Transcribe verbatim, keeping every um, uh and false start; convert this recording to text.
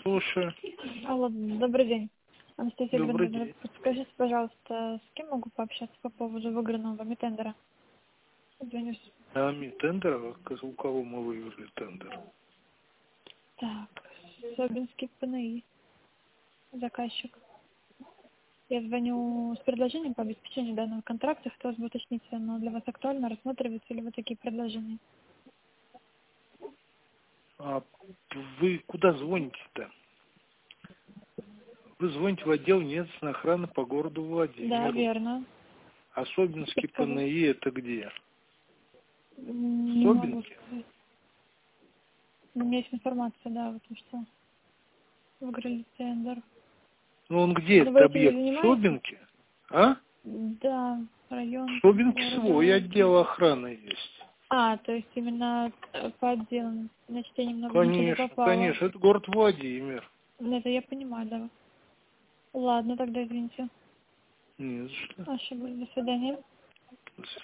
Слушаю. Алло, добрый день. Анастасия Добрый Грандовна, день. подскажите, пожалуйста, с кем могу пообщаться по поводу выигранного вами тендера? Извинюсь. А ми тендера? У кого мы выиграли тендер? Так, Собинский ПНИ, заказчик. Я звоню с предложением по обеспечению данного контракта. Хотелось бы уточнить, но для вас актуально, рассматриваете ли вы такие предложения? А вы куда звоните-то? Вы звоните в отдел местной охраны по городу Да, Владимиру. верно. А Собинский Подскажите. ПНИ это где? Не могу Собинки? сказать. У меня есть информация, да, вот что выиграли тендер. Ну он где Но вы этот этим не объект? В занимаетесь? Собинке? А? Да, В район Собинке свой города. отдел охраны есть. А, то есть именно э, по отделам. Значит, я немного не туда Конечно, попала. конечно. Это город Владимир. Ну, это я понимаю, да. Ладно, тогда извините. Не за что. Ошиблась. До свидания. До свидания.